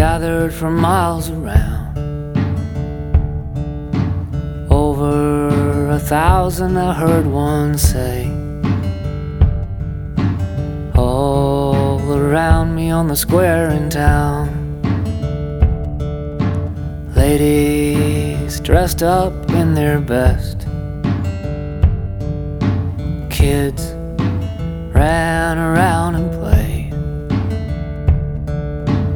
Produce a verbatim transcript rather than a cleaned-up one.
gathered from miles around. Over a thousand, I heard one say. All around me on the square in town, ladies dressed up in their best. Kids ran around